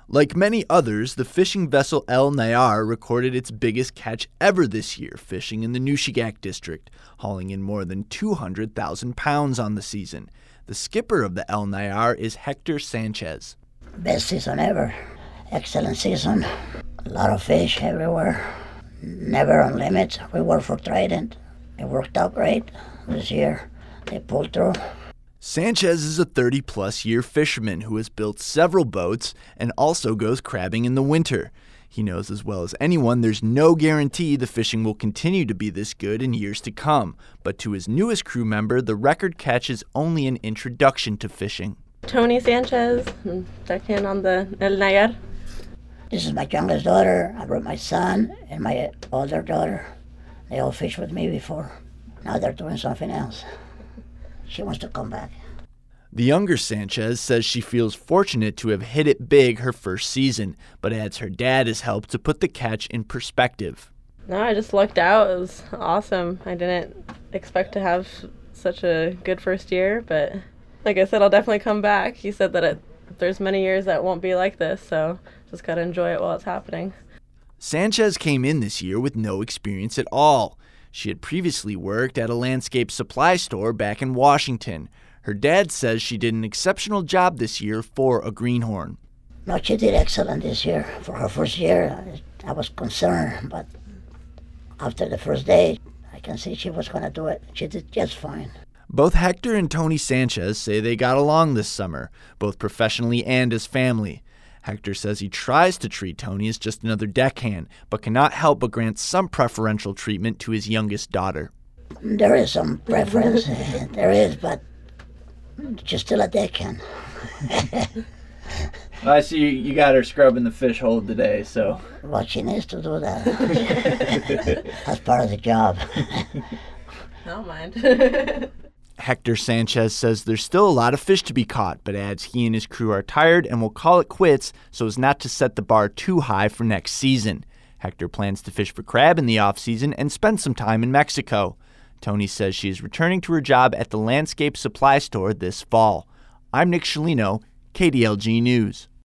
Like many others, the fishing vessel El Nayar recorded its biggest catch ever this year, fishing in the Nushagak district, hauling in more than 200,000 pounds on the season. The skipper of the El Nayar is Hector Sanchez. Best season ever. Excellent season. A lot of fish everywhere. Never on limits. We work for Trident. It worked out great this year. They pulled through. Sanchez is a 30-plus year fisherman who has built several boats and also goes crabbing in the winter. He knows as well as anyone there's no guarantee the fishing will continue to be this good in years to come. But to his newest crew member, the record catch is only an introduction to fishing. Tony Sanchez, second on the El Nayar. This is my youngest daughter. I brought my son and my older daughter. They all fished with me before. Now they're doing something else. She wants to come back. The younger Sanchez says she feels fortunate to have hit it big her first season, but adds her dad has helped to put the catch in perspective. No, I just lucked out. It was awesome. I didn't expect to have such a good first year, but like I said, I'll definitely come back. He said that there's many years that won't be like this, so just got to enjoy it while it's happening. Sanchez came in this year with no experience at all. She had previously worked at a landscape supply store back in Washington. Her dad says she did an exceptional job this year for a greenhorn. No, she did excellent this year. For her first year, I was concerned, but after the first day, I can see she was going to do it. She did just fine. Both Hector and Tony Sanchez say they got along this summer, both professionally and as family. Hector says he tries to treat Tony as just another deckhand, but cannot help but grant some preferential treatment to his youngest daughter. There is some preference. There is, but she's still a deckhand. I see you got her scrubbing the fish hole today, so. Well, she needs to do that. That's part of the job. I don't mind. Hector Sanchez says there's still a lot of fish to be caught, but adds he and his crew are tired and will call it quits so as not to set the bar too high for next season. Hector plans to fish for crab in the off-season and spend some time in Mexico. Tony says she is returning to her job at the landscape supply store this fall. I'm Nick Scialino, KDLG News.